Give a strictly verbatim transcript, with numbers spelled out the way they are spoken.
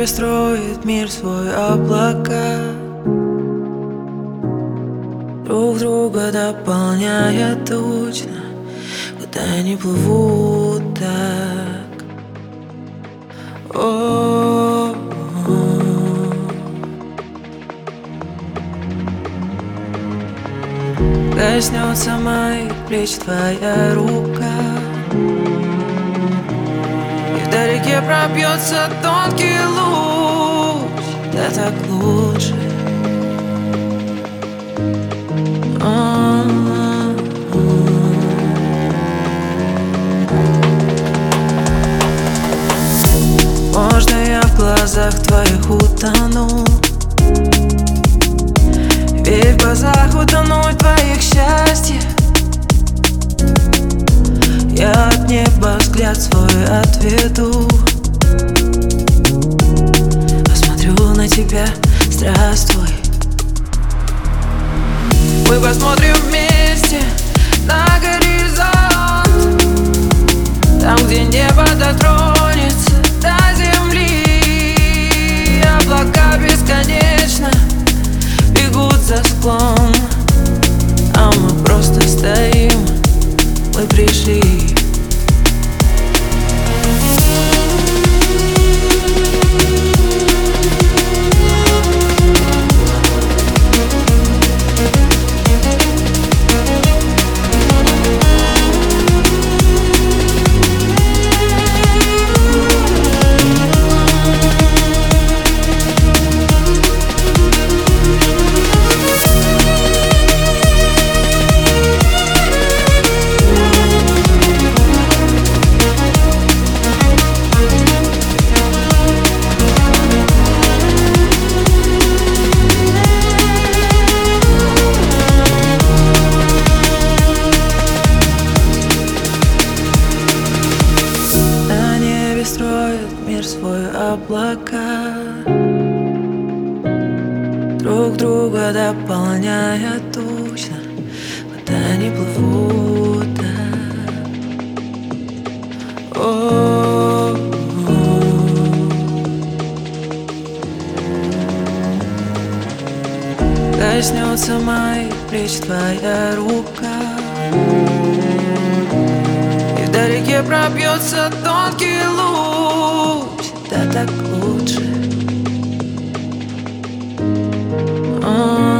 небе строит мир свой облака, друг друга дополняя точно, куда они плывут так. О-о-о. Коснется моих плеч твоя рука, и вдалеке пробьется тонкий луч, да так лучше. Можно я в глазах твоих утону, ведь в глазах утонуть твоих счастья. Я от неба взгляд свой отведу, посмотрю на тебя, здравствуй. Мы посмотрим вместе на горизонт, там, где небо дотронется до земли. Облака бесконечно бегут за склон, а мы просто стоим, мы пришли. Строят мир свой облака, друг друга дополняя точно, куда они плывут так. О-о-о. Коснется моих плеч твоя рука, и вдалеке пробьется тонкий луч, да так лучше.